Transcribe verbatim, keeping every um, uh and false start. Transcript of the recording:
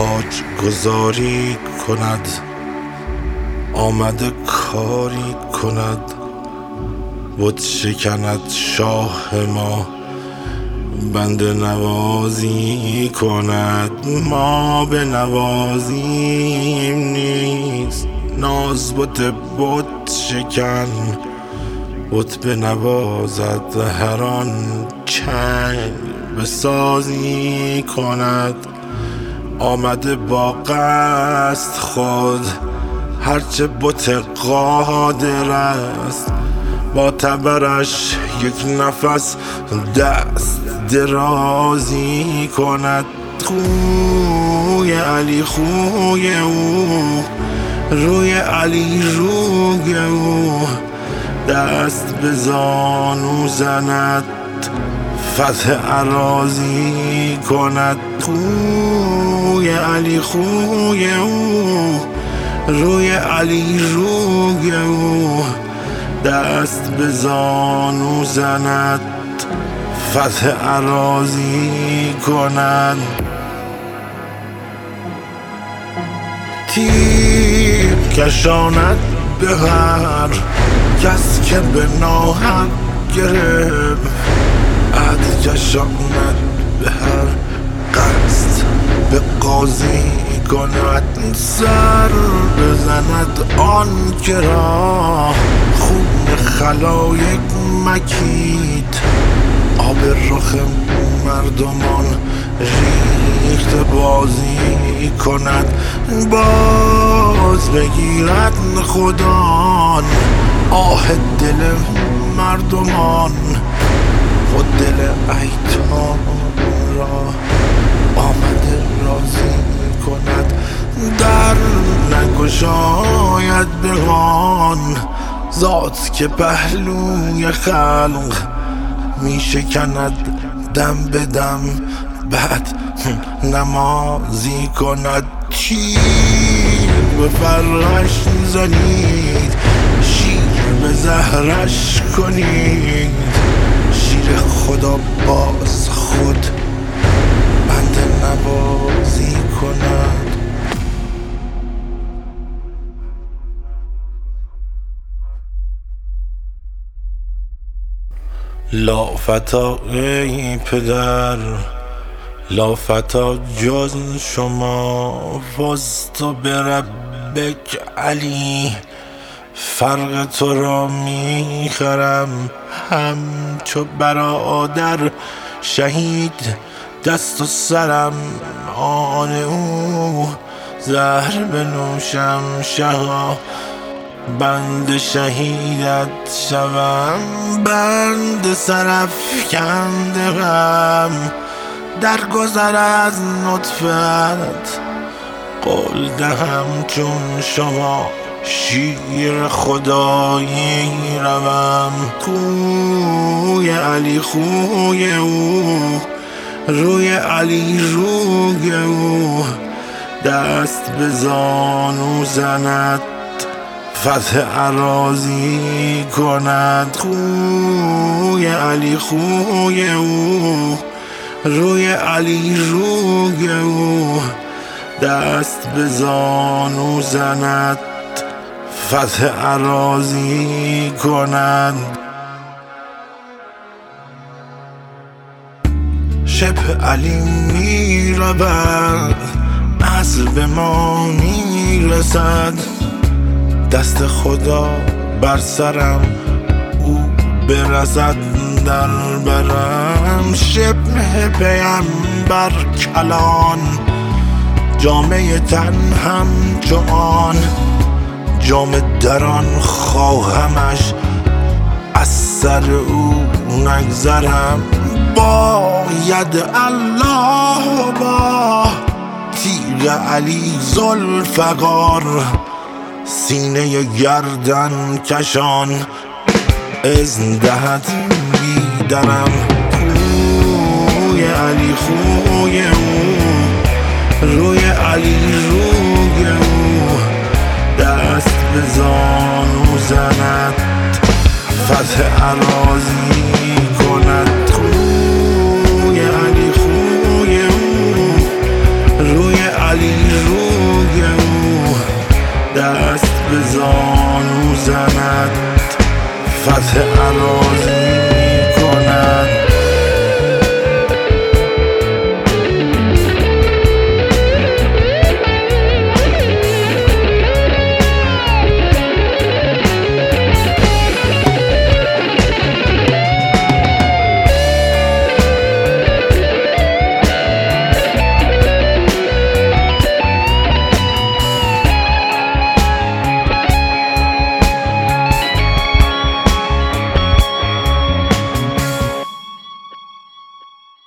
تاج گذاری کند، آمده کاری کند، بت شکند شاه ما، بنده نوازی کند. ما به نوازیم نیست، ناز بت بت شکن، بت بنوازد هر آن چنگ بسازی کند. آمده با قصد خود، هرچه بت قادر است، با تبرش یک نفس دست درازی کند. خوی علی خوی او، روی علی روی او، دست به زانو زند، فتح اراضی کند. خوی علی خوی او، روی علی روی او، دست به زانو زند، فتح اراضی کند. تیر کشاند به هر کس که به ناحق گرفت، عهد کشاند به هر قصد به قاضی کند. سر بزند آن که را خون خلایق مکید، آب رخ مردمان ریخت بازی کند. باز بگیرد خدان آه دل مردمان، خود دل ایتام را آمده راضی کند. در نگشاید بهان ذات که پهلوی خلق می شکند دم به دم، بعد نمازی کند. تیر به فرش زنید، شیر به زهرش کنید، شیر خدا باز خود بنده نوازی کند. لا فتا ای پدر، لا فتا جز شما، فزت بربک علی، فرق تو را میخرم همچو برادر شهید. دست و سرم آن او، زهر بنوشم شها، بند شهیدت شوم، بند سرافکنده غم. در گذر از نطفت قول دهم چون شما، شیر خدایی روم. خوی علی خوی او، روی علی روی او، دست به زانو زند، فتح اراضی کند. خوی علی خوی او، روی علی روی او، دست به زانو زند، فتح اراضی کند. شبه علی می رود، اصل به ما می رسد، دست خدا بر سرم او برسد در برم. شبه پیمبر کلان، جامعه تن همچو آن، جام دران خواهمش از سر او نگذرم. باید الله با تیغ علی ذوالفقار، سینه گردن کشان اذن دهد بیدرم. خوی علی خوی او، روی علی روی او، دست به زانو زند، فتح اراضی کند. خوی علی خوی او، روی علی دست به زانو زند فتح اراضی